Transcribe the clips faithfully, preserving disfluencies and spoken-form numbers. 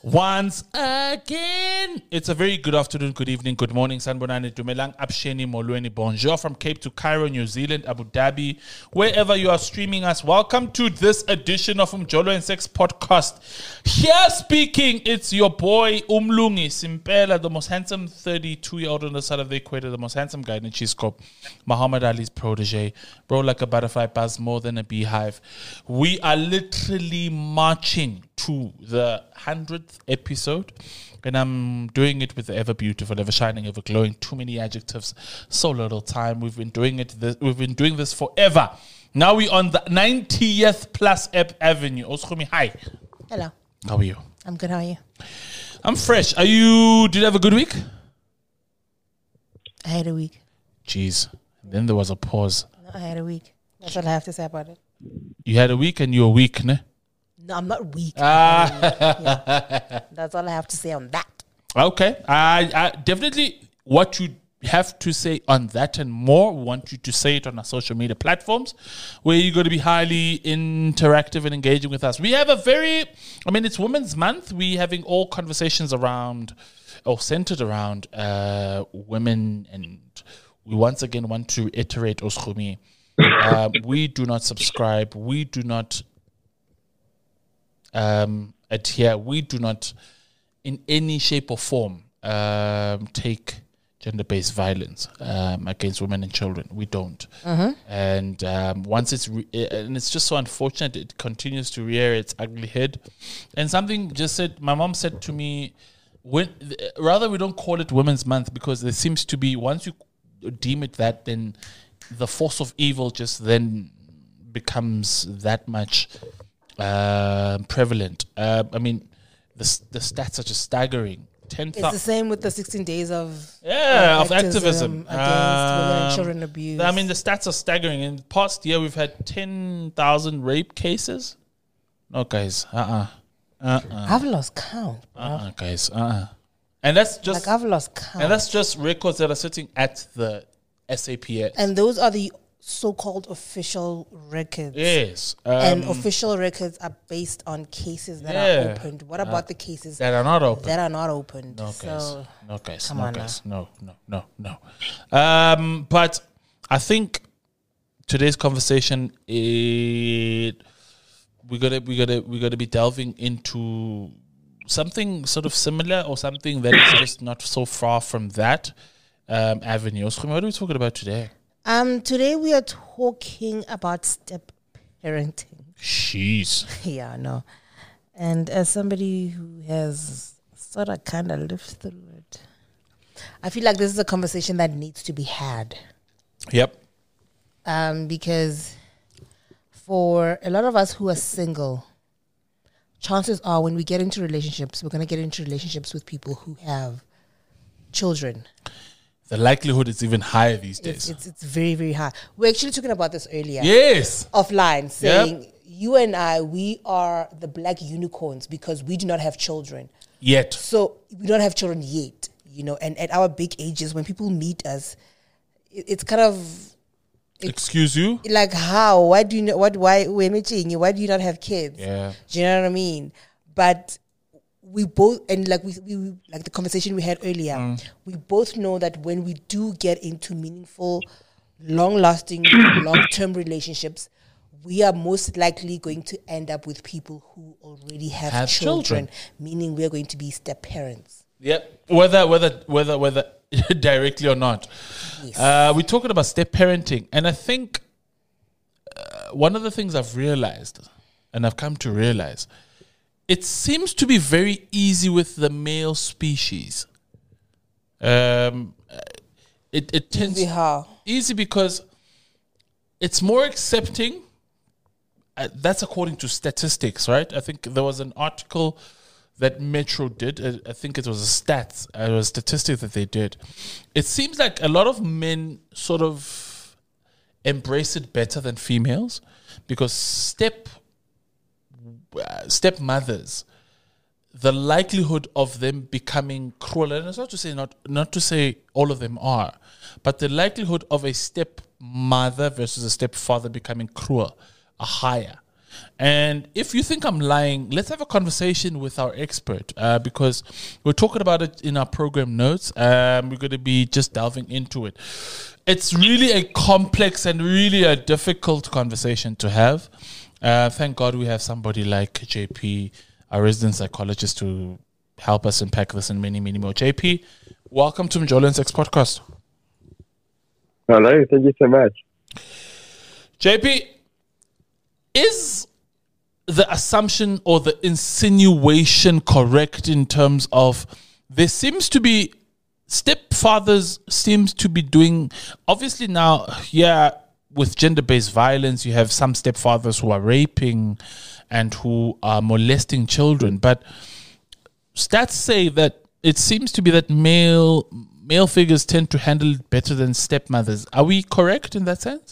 Once again, it's a very good afternoon, good evening, good morning, Sanbonani, Dumelang, Absheni, Molweni, bonjour from Cape to Cairo, New Zealand, Abu Dhabi, wherever you are streaming us. Welcome to this edition of Umjolo and Sex podcast. Here speaking, it's your boy Umlungi Simpela, the most handsome thirty-two-year-old on the side of the equator, the most handsome guy in Chisco, Muhammad Ali's protege, bro like a butterfly, buzz more than a beehive. We are literally marching to the hundredth episode, and I'm doing it with the ever beautiful, ever shining, ever glowing. Too many adjectives, so little time. We've been doing it. This, we've been doing this forever. Now we're on the ninetieth plus Ep Avenue. Oskumi, hi. Hello. How are you? I'm good. How are you? I'm fresh. Are you? Did you have a good week? I had a week. Jeez. Then there was a pause. No, I had a week. That's all I have to say about it. You had a week and you're weak, ne? No, I'm not weak. Ah. Yeah. That's all I have to say on that. Okay. I, I definitely what you have to say on that and more, we want you to say it on our social media platforms where you're going to be highly interactive and engaging with us. We have a very, I mean, it's Women's Month. We're having all conversations around or centered around uh, women, and we once again want to iterate, Oskumi, uh, we do not subscribe. We do not Um, adhere. We do not, in any shape or form, um, take gender-based violence um, against women and children. We don't. Mm-hmm. And um, once it's re- and it's just so unfortunate. It continues to rear its ugly head. And something just said. My mom said to me, "When rather we don't call it Women's Month because there seems to be once you deem it that, then the force of evil just then becomes that much." Uh, prevalent. Uh, I mean, the the stats are just staggering. Ten It's the same with the sixteen days of yeah of of activism, activism against Um, women and children abuse. I mean, the stats are staggering. In the past year, we've had ten thousand rape cases. No, guys, uh, uh-uh. uh, uh, I've lost count. uh, uh, guys, uh, uh and that's just Like I've lost count. and that's just records that are sitting at the S A P S. And those are the so-called official records. Yes, um, And official records are based on cases that yeah. are opened. What about Uh, the cases that are not open. that are not opened? No, so guys. No, guys. come No, on guys. No, no, no, no. Um, but I think today's conversation, it we gotta, we gotta, we gotta be delving into something sort of similar or something that is just not so far from that um, avenue. What are we talking about today? Um, today we are talking about step parenting. Jeez. Yeah, no. And as somebody who has sort of kind of lived through it, I feel like this is a conversation that needs to be had. Yep. Um, because for a lot of us who are single, chances are when we get into relationships, we're going to get into relationships with people who have children. The likelihood is even higher these days. It's, it's, it's very, very high. We're actually talking about this earlier. Yes. Offline, saying, Yep. you and I, we are the black unicorns because we do not have children. Yet. So we don't have children yet, you know, and at our big ages, when people meet us, it, it's kind of... It's Excuse you? like, how? Why do you not, what, why, we're meeting you, why do you not have kids? Yeah. Do you know what I mean? But we both, and like we, we like the conversation we had earlier, mm. we both know that when we do get into meaningful, long-lasting, long-term relationships, we are most likely going to end up with people who already have, Have children, children. meaning we're going to be step parents. Yep. Whether whether whether whether directly or not. Yes. Uh, we're talking about step parenting, and I think uh, one of the things I've realized, and I've come to realize, it seems to be very easy with the male species. Um, it it tends Easy how? easy because it's more accepting. Uh, that's according to statistics, right? I think there was an article that Metro did. I, I think it was a stats, uh, it was a statistic that they did. It seems like a lot of men sort of embrace it better than females because step uh, stepmothers, the likelihood of them becoming cruel, and it's not to say not not to say all of them are, but the likelihood of a stepmother versus a stepfather becoming cruel are higher. And if you think I'm lying, let's have a conversation with our expert uh, because we're talking about it in our program notes. Um, we're going to be just delving into it. It's really a complex and really a difficult conversation to have. Uh, thank God we have somebody like J P, our resident psychologist, to help us unpack this and many, many more. J P, welcome to Mjolo and Sex Podcast. Hello, thank you so much. J P, is the assumption or the insinuation correct in terms of there seems to be stepfathers seems to be doing, obviously now, yeah, with gender-based violence, you have some stepfathers who are raping and who are molesting children, but stats say that it seems to be that male male figures tend to handle it better than stepmothers. Are we correct in that sense?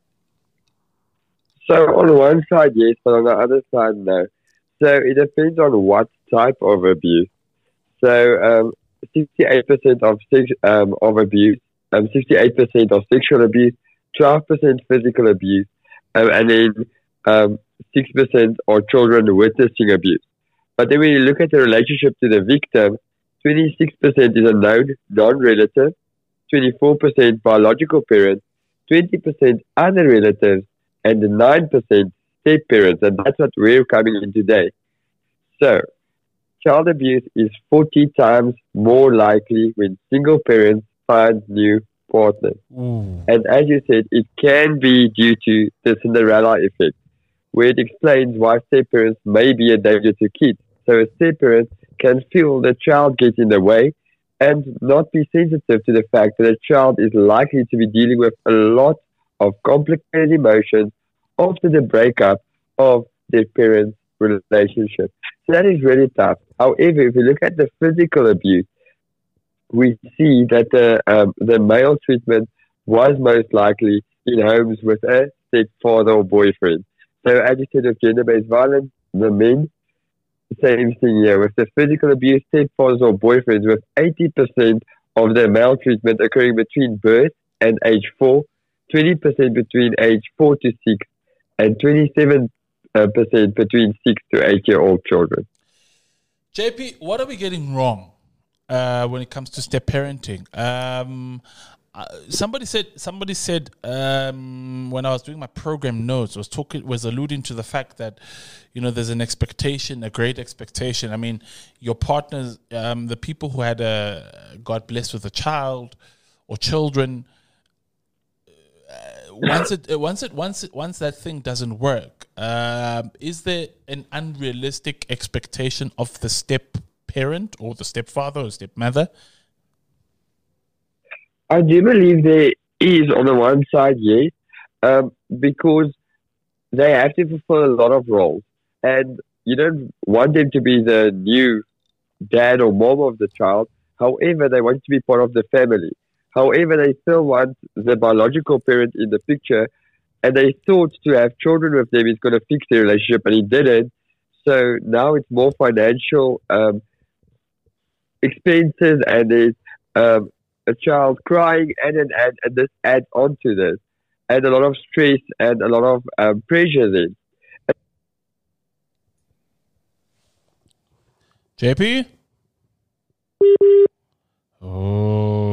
So on one side, yes, but on the other side, no. So it depends on what type of abuse. So um, sixty-eight percent of sex, um, of abuse, um, sixty-eight percent of sexual abuse, twelve percent physical abuse, um, and then um, six percent are children witnessing abuse. But then when you look at the relationship to the victim, twenty-six percent is a known non-relative, twenty-four percent biological parent, twenty percent other relatives, and nine percent step-parents. And that's what we're coming in today. So, child abuse is forty times more likely when single parents find new partners. Ooh. And as you said, it can be due to the Cinderella effect, where it explains why step-parents may be a danger to kids. So a step-parent can feel the child get in the way and not be sensitive to the fact that a child is likely to be dealing with a lot of complicated emotions after the breakup of their parents' relationship. So that is really tough. However, if you look at the physical abuse, we see that the um, the male treatment was most likely in homes with a stepfather or boyfriend. So as you said, with gender-based violence, the men, same thing here. With the physical abuse, stepfathers or boyfriends, with eighty percent of the male treatment occurring between birth and age four, twenty percent between age four to six, and twenty-seven percent between six to eight-year-old children. J P, what are we getting wrong uh, when it comes to step parenting? Um, uh, somebody said. Somebody said um, when I was doing my program notes, was talking was alluding to the fact that you know there's an expectation, a great expectation. I mean, your partners, um, the people who had a got blessed with a child or children. Uh, once it, uh, once it, once it, once that thing doesn't work, um, is there an unrealistic expectation of the step parent or the stepfather or stepmother? I do believe there is, on the one side, yes, um, because they have to fulfill a lot of roles, and you don't want them to be the new dad or mom of the child. However, they want to be part of the family. However, they still want the biological parent in the picture, and they thought to have children with them is going to fix their relationship, and it didn't. So now it's more financial um, expenses, and there's um, a child crying, and, and, and, and this adds on to this, and a lot of stress and a lot of um, pressure then. J P? Oh.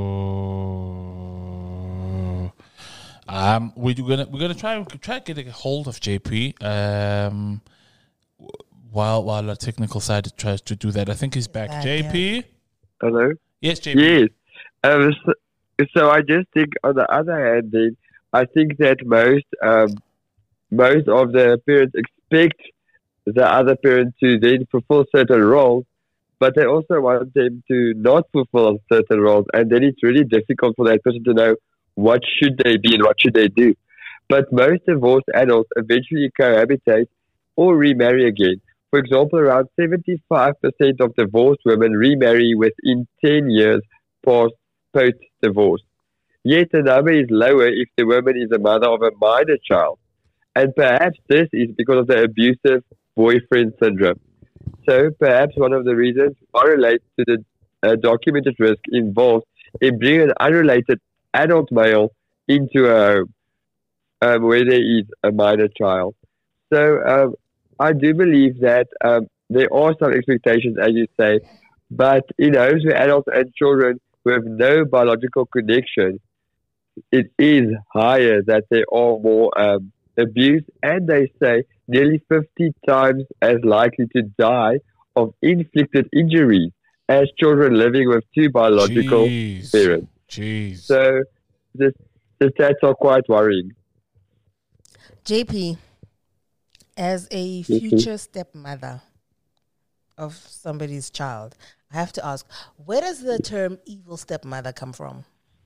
Um, we're gonna we're gonna try try to get a hold of J P. Um, while while our technical side tries to do that, I think he's back. Back, J P. yeah. Hello. Yes, J P. Yes. Um, so, so I just think, on the other hand, then I think that most um, most of the parents expect the other parent to then fulfill certain roles, but they also want them to not fulfill certain roles, and then it's really difficult for that person to know what should they be and what should they do. But most divorced adults eventually cohabitate or remarry again. For example, around seventy-five percent of divorced women remarry within ten years past post-divorce. Yet the number is lower if the woman is a mother of a minor child. And perhaps this is because of the abusive boyfriend syndrome. So perhaps one of the reasons correlates to the uh, documented risk involved in bringing an unrelated adult male into a home um, where there is a minor child. So um, I do believe that um, there are some expectations, as you say, but in homes where adults and children who have no biological connection, it is higher that there are more um, abuse, and they say nearly fifty times as likely to die of inflicted injuries as children living with two biological Jeez. parents. Jeez. So the, the stats are quite worrying. J P, as a future stepmother of somebody's child, I have to ask, where does the term evil stepmother come from?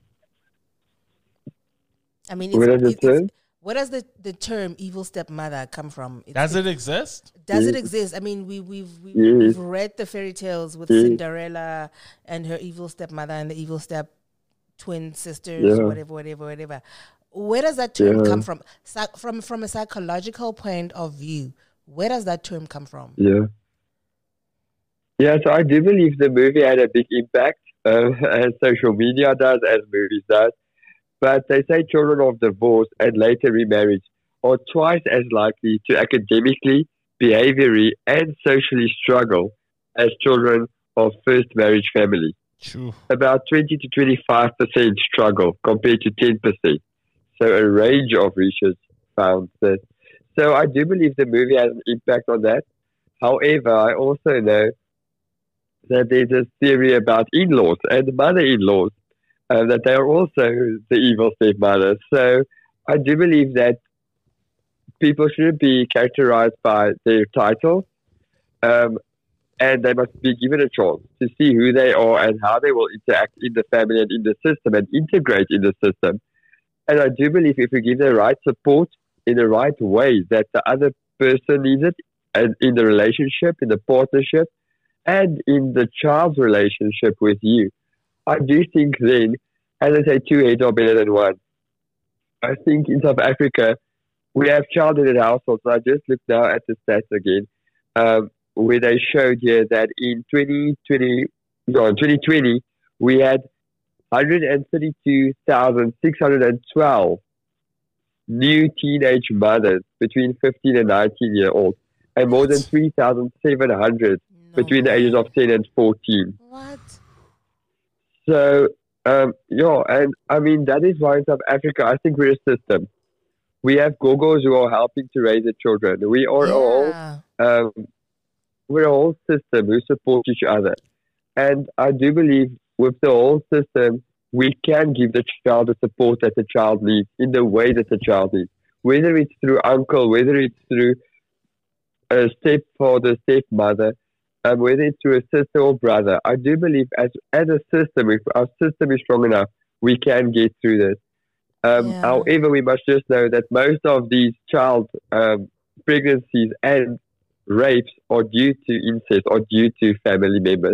I mean, it's, Where does it it's, it's, turn? where does the, the term evil stepmother come from? It's, Does it's, it exist? Does it Yes. exist? I mean, we, we've, we've, Yes. we've read the fairy tales with Yes. Cinderella and her evil stepmother and the evil step twin sisters, Yeah. whatever, whatever, whatever. Where does that term Yeah. come from? Psy- from? From a psychological point of view, where does that term come from? Yeah. Yeah, so I do believe the movie had a big impact, uh, as social media does, as movies does. But they say children of divorce and later remarriage are twice as likely to academically, behaviorally, and socially struggle as children of first marriage families. True. About twenty to twenty-five percent struggle compared to ten percent. So a range of research found this. So I do believe the movie has an impact on that. However, I also know that there's a theory about in-laws and mother-in-laws, uh, that they are also the evil stepmother. So I do believe that people shouldn't be characterized by their title, um, and they must be given a chance to see who they are and how they will interact in the family and in the system and integrate in the system. And I do believe if we give the right support in the right way, that the other person needs it, and in the relationship, in the partnership, and in the child's relationship with you, I do think then, as I say, two heads are better than one. I think in South Africa, we have child-headed households. I just looked now at the stats again, um, where they showed here that in twenty twenty, no, in twenty twenty, we had one hundred thirty-two thousand six hundred twelve new teenage mothers between fifteen and nineteen year olds, and more than three thousand seven hundred No between the way. ages of ten and fourteen. What? So, um, yeah, and I mean, that is why in South Africa, I think we're a system. We have gogos who are helping to raise the children. We are all, Yeah. um, we're a whole system who support each other. And I do believe with the whole system, we can give the child the support that the child needs in the way that the child needs. Whether it's through uncle, whether it's through a stepfather, stepmother, um, whether it's through a sister or brother. I do believe as as a system, if our system is strong enough, we can get through this. Um, Yeah. However, we must just know that most of these child um, pregnancies and rapes are due to incest or due to family members.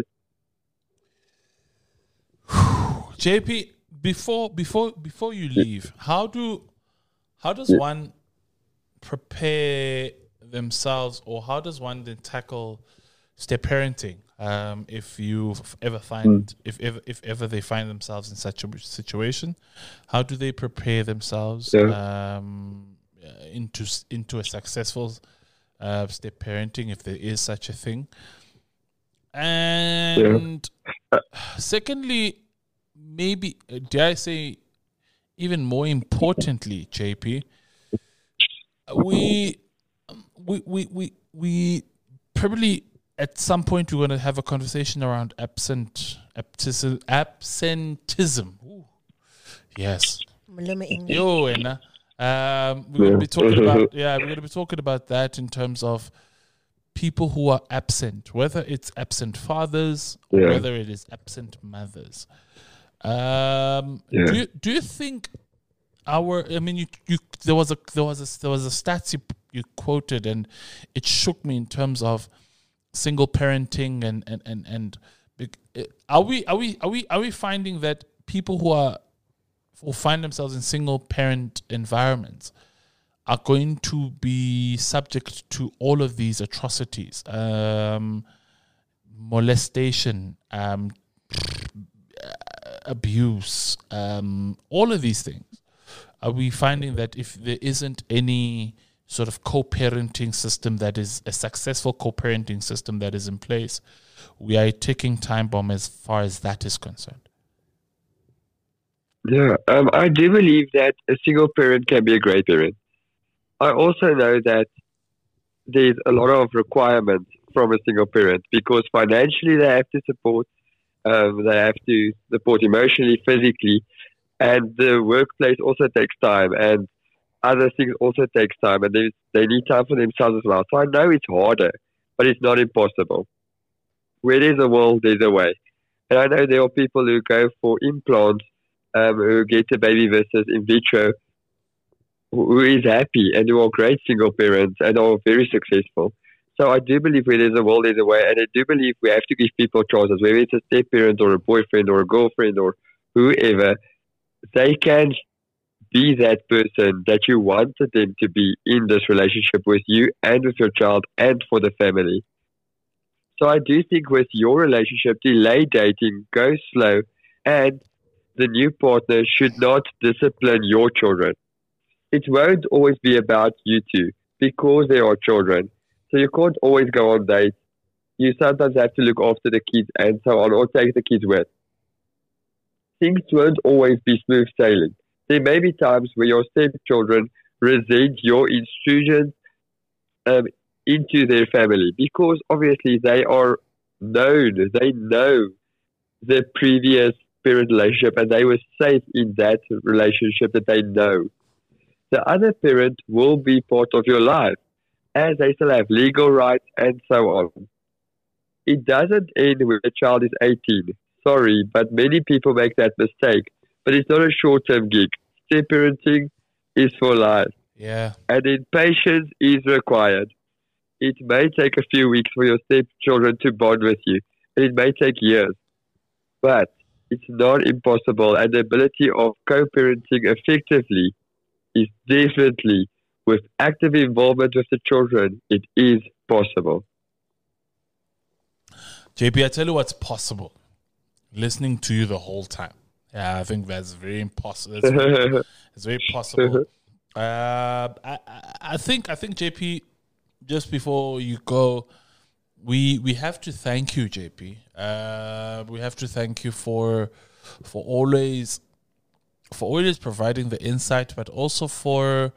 J P, before before before you leave, how do how does Yeah. one prepare themselves, or how does one then tackle step parenting? Um, if you ever find if ever if ever they find themselves in such a situation, how do they prepare themselves Yeah. um, uh, into s- into a successful uh, step parenting, if there is such a thing? And secondly, maybe uh, dare I say, even more importantly, J P, we we we we, we probably at some point we're going to have a conversation around absent absentism. absentism. Ooh. Yes. Maluma English. Yo, and um, we're going to be talking about yeah, we're going to be talking about that in terms of people who are absent, whether it's absent fathers or Yeah. whether it is absent mothers. Um, Yeah. do you, do you think our? I mean, you, you there was a there was a there was a stats you, you quoted, and it shook me in terms of single parenting and and and and bec- uh, are we are we are we are we finding that people who are who find themselves in single parent environments are going to be subject to all of these atrocities, um, molestation, um, abuse, um, all of these things? Are we finding that if there isn't any sort of co-parenting system that is a successful co-parenting system that is in place, we are a ticking time bomb as far as that is concerned. Yeah, um, I do believe that a single parent can be a great parent. I also know that there's a lot of requirements from a single parent because financially they have to support, um, they have to support emotionally, physically, and the workplace also takes time, and other things also takes time, and they they need time for themselves as well. So I know it's harder, but it's not impossible. Where there's a will, there's a way. And I know there are people who go for implants, um, who get a baby versus in vitro, who is happy and who are great single parents and are very successful. So I do believe where there's a will, there's a way. And I do believe we have to give people choices, whether it's a step parent or a boyfriend or a girlfriend or whoever, they can be that person that you wanted them to be in this relationship with you and with your child and for the family. So I do think with your relationship, delay dating, go slow, and the new partner should not discipline your children. It won't always be about you two because they are children. So you can't always go on dates. You sometimes have to look after the kids and so on, or take the kids with. Things won't always be smooth sailing. There may be times where your stepchildren resent your intrusions um, into their family because obviously they are known, they know the previous parent relationship and they were safe in that relationship that they know. The other parent will be part of your life as they still have legal rights and so on. It doesn't end when the child is eighteen. Sorry, but many people make that mistake. But it's not a short-term gig. Step parenting is for life. Yeah. And then patience is required. It may take a few weeks for your stepchildren to bond with you. And it may take years. But it's not impossible. And the ability of co-parenting effectively is definitely, with active involvement with the children, it is possible. J P, I tell you what's possible. Listening to you the whole time. Yeah, I think that's very impossible. It's very, it's very possible. Uh, I, I think, I think, J P, just before you go, we we have to thank you, J P. Uh, we have to thank you for for always for always providing the insight, but also for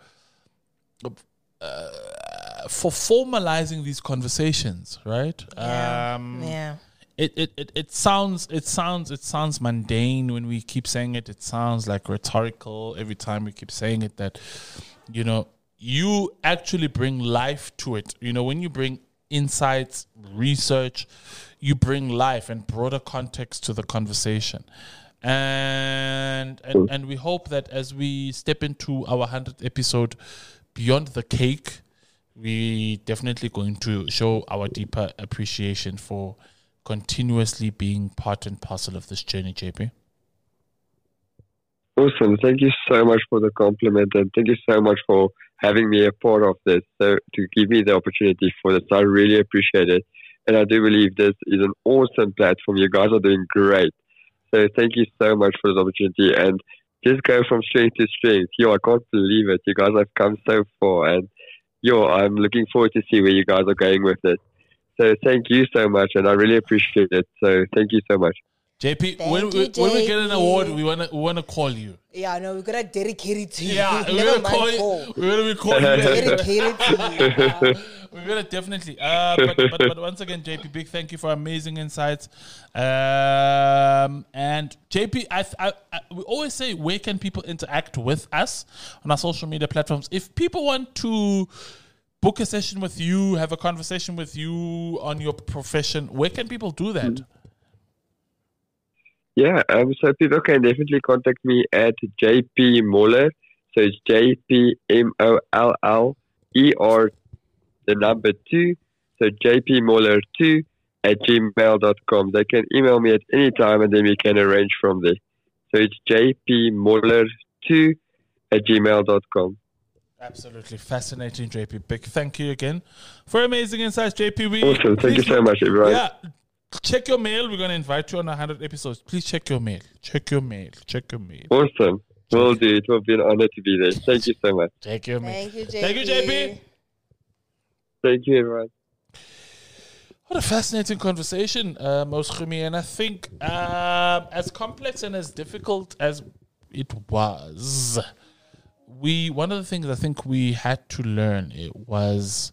uh, for formalizing these conversations, right? Yeah. Um, yeah. It, it, it, it sounds it sounds it sounds mundane when we keep saying it. It sounds like rhetorical every time we keep saying it, that, you know, you actually bring life to it. You know, when you bring insights, research, you bring life and broader context to the conversation. And and, and we hope that as we step into our hundredth episode, beyond the cake, we definitely going to show our deeper appreciation for continuously being part and parcel of this journey, J P. Awesome. Thank you so much for the compliment, and thank you so much for having me a part of this, so to give me the opportunity for this. I really appreciate it. And I do believe this is an awesome platform. You guys are doing great. So thank you so much for this opportunity, and just go from strength to strength. Yo, I can't believe it. You guys have come so far, and yo, I'm looking forward to see where you guys are going with it. So thank you so much, and I really appreciate it. So thank you so much. J P, Thank when, you, we, when we J P. get an award, we wanna we wanna call you. Yeah, no, we're gonna dedicate it to you. Yeah, we're Never gonna call mind you. call. We're gonna be calling Dedicate it to you. Yeah. We're gonna definitely. Uh, but, but but once again, J P, big thank you for amazing insights. Um, and J P, I, I, I we always say, where can people interact with us on our social media platforms? If people want to book a session with you, have a conversation with you on your profession, where can people do that? Yeah, um, so people can definitely contact me at J P Moller. So it's J P M O L L E R, the number two. So J P Moller two at gmail dot com. They can email me at any time, and then we can arrange from there. So it's J P Moller two at gmail dot com. Absolutely fascinating, J P. Big thank you again for amazing insights, J P. We, Awesome. Thank you so much, everyone. Yeah. Check your mail. We're going to invite you on one hundred episodes. Please check your mail. Check your mail. Check your mail. Awesome. Will do. It will be an honor to be there. Thank you so much. Thank you, man. Thank you, J P. Thank you, J P. Thank you, everyone. What a fascinating conversation, uh, Moschumi. And I think um, as complex and as difficult as it was, we one of the things I think we had to learn it was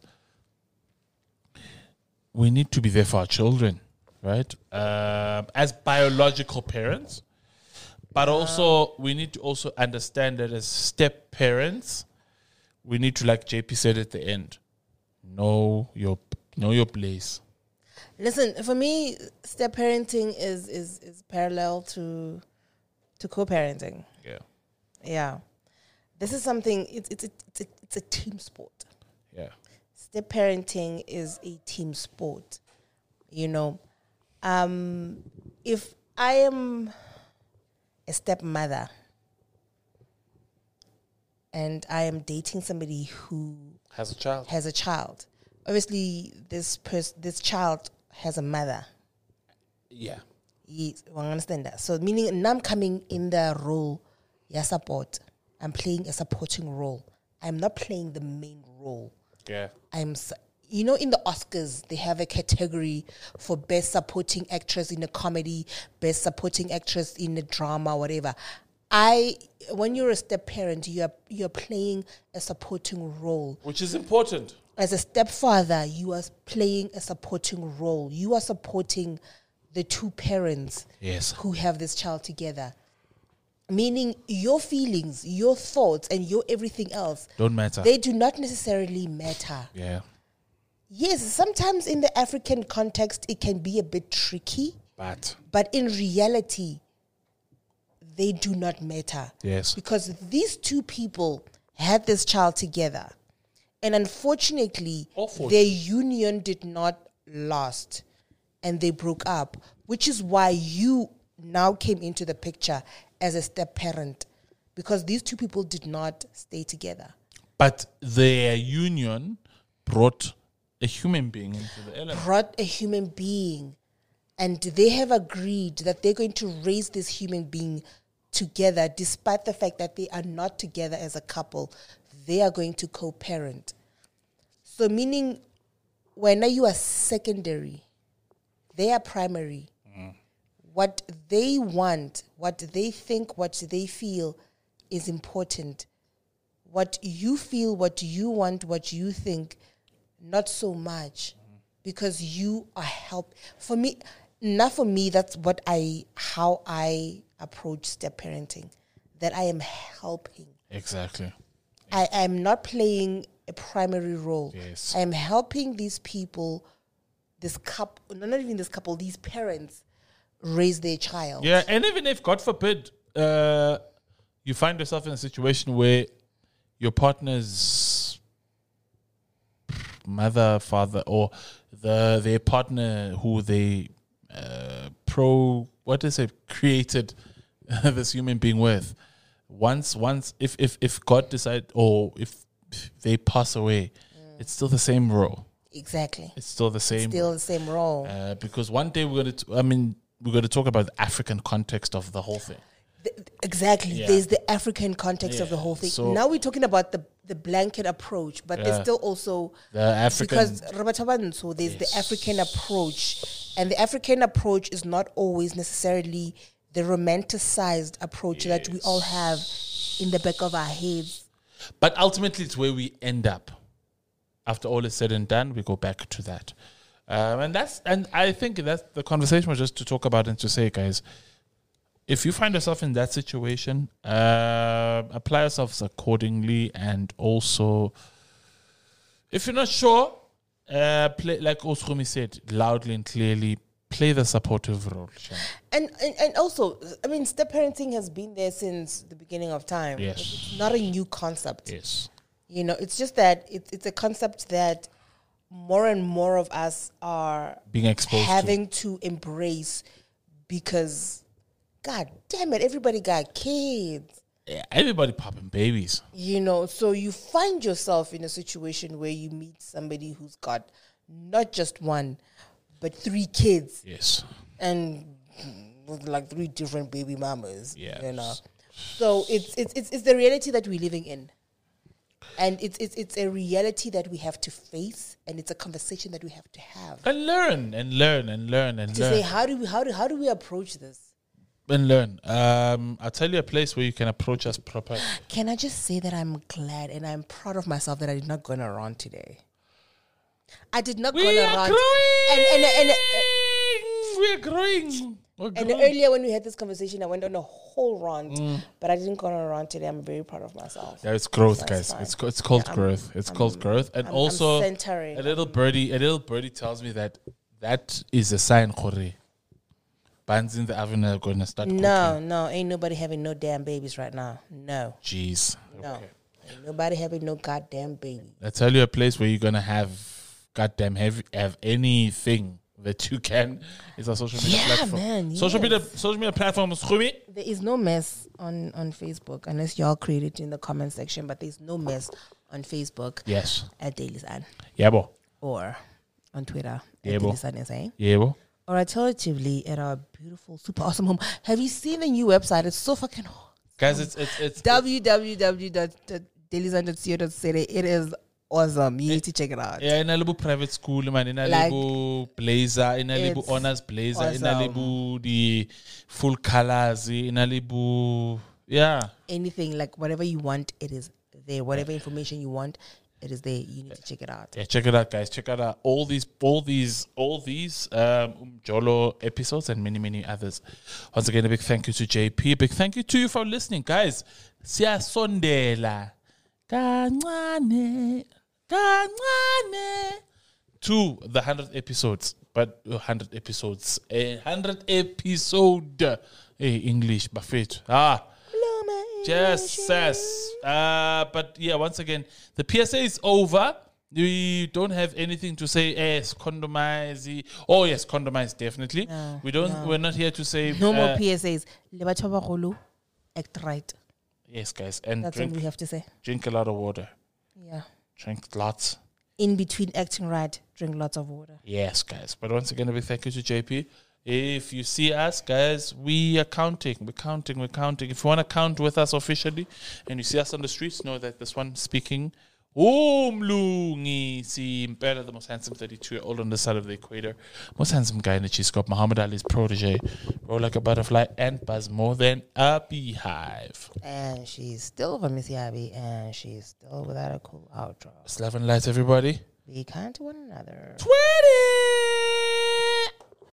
we need to be there for our children, right? Um as biological parents, but also we need to also understand that as step parents, we need to, like J P said at the end, know your know your place. Listen, for me, step parenting is, is, is parallel to to co-parenting. Yeah, Yeah, this is something. It's it's a, it's a, it's a team sport. yeah. Step parenting is a team sport. You know, um, if I am a stepmother and I am dating somebody who Has a child. has a child, obviously this person, this child has a mother. Yeah. Yes, I understand that. So meaning now I'm coming in the role, yeah, support. I'm playing a supporting role. I'm not playing the main role. Yeah. I'm, s- you know, in the Oscars they have a category for best supporting actress in a comedy, best supporting actress in a drama, whatever. I, when you're a step parent, you're you're playing a supporting role. Which is important. As a stepfather, you are playing a supporting role. You are supporting the two parents Yes. who have this child together. Meaning your feelings, your thoughts, and your everything else, Don't matter. they do not necessarily matter. yeah. Yes, sometimes in the African context, it can be a bit tricky, But but in reality, they do not matter. yes. Because these two people had this child together. And unfortunately, Awful. their union did not last and they broke up, which is why you now came into the picture as a step parent, because these two people did not stay together. But their union brought a human being into the element. Brought a human being, and they have agreed that they're going to raise this human being together, despite the fact that they are not together as a couple. They are going to co-parent. So meaning when you are secondary, they are primary. What they want, what they think, what they feel is important. What you feel, what you want, what you think, not so much, because you are help. For me, not for me. That's what I, how I approach step parenting. That I am helping. Exactly. I am not playing a primary role. Yes. I am helping these people, this couple, no, not even this couple, these parents raise their child. Yeah, and even if, God forbid, uh, you find yourself in a situation where your partner's mother, father, or the their partner who they uh, pro, what is it, created this human being with, once, once, if if if God decide, or if they pass away, mm. it's still the same role. Exactly. It's still the same. Still the same role. Uh, because one day we're gonna, t- I mean, we're gonna talk about the African context of the whole thing. The, exactly. Yeah. There's the African context Yeah. of the whole thing. So- now we're talking about the the blanket approach, but Yeah. there's still also The African, because Rabataband, so there's Yes. the African approach, and the African approach is not always necessarily the romanticized approach that we all have in the back of our heads. but ultimately it's where we end up. After all is said and done, we go back to that, um, and that's and I think that's the conversation was just to talk about and to say, guys, if you find yourself in that situation, uh, apply yourselves accordingly, and also, if you're not sure, uh, play like Osrumi said, loudly and clearly, play the supportive role. Shan. And, and and also, I mean, step parenting has been there since the beginning of time. Yes. It's not a new concept. Yes. You know, it's just that it's it's a concept that more and more of us are Being exposed to. having to embrace, because, God damn it, everybody got kids. Yeah, everybody popping babies. You know, so you find yourself in a situation where you meet somebody who's got not just one, but three kids, Yes. and with like three different baby mamas. Yes. You know, So it's it's it's it's the reality that we're living in. And it's it's it's a reality that we have to face, and it's a conversation that we have to have. And learn and learn and learn and To learn. say how do we how do how do we approach this? And learn. Um, I'll tell you a place where you can approach us properly. Can I just say that I'm glad and I'm proud of myself that I did not go on a rant today. I did not We go on a are rant. growing. And and and, and, We're growing. We're and growing. earlier when we had this conversation, I went on a whole rant, Mm. but I didn't go on a rant today. I'm very proud of myself. Yeah, it's growth, That's guys. fine. It's co- it's called Yeah, I'm- growth. It's I'm- called growth, and I'm- also I'm centering. a little birdie. A little birdie tells me that that is a sign. Kore, bands in the avenue are going to start. No, cooking. no, ain't nobody having no damn babies right now. No, Jeez. no, Okay. ain't nobody having no goddamn baby. I tell you a place where you're gonna have goddamn have have anything that you can. It's a social media Yeah, platform. man, Social yes. media social media platforms. Khumi. There is no mess on, on Facebook unless y'all create it in the comment section, but there's no mess on Facebook Yes. at Daily Sun Yebo. or on Twitter at Yeah, bo. Daily Sun S A. Yebo. Or alternatively at our beautiful, super awesome home. Have you seen the new website? It's so fucking Guys, it's it's it's w w w dot daily sun dot co dot za. It is awesome. You need to check it out. yeah, in a little private school, man. In a Like, little blazer, in a little it's honors blazer, in a awesome. little the full colors, in a little yeah. Anything, like whatever you want, it is there. Whatever information you want, it is there. You need to check it out. Yeah, check it out, guys. Check it out. All these, all these, all these um, Jolo episodes and many, many others. Once again, a big thank you to J P. A big thank you to you for listening, guys. Siyasondela kancane, kancane to the hundredth episodes. But uh, hundred episodes, a hundred episode. Hey, English, buffet. Ah. Just says. Uh, but yeah, once again, the P S A is over. We don't have anything to say. Yes, condomize. Oh yes, condomize definitely. No, we don't. no. We're not here to say. No uh, more P S As. Le batho ba bagolo, act right. Yes, guys, and That's drink what we have to say. drink a lot of water. Yeah. Drink lots. In between acting right, drink lots of water. Yes, guys. But once again, a big thank you to J P. If you see us, guys, we are counting. We're counting. We're counting. If you want to count with us officially and you see us on the streets, know that this one speaking, Umlungi, see Impela, the most handsome thirty-two-year-old on the side of the equator. Most handsome guy in the cheese scope. Muhammad Ali's protege. Roll like a butterfly and buzz more than a beehive. And she's still from Missy Abby, and she's still without a cool outro. Love and light, everybody. Be kind to one another. twenty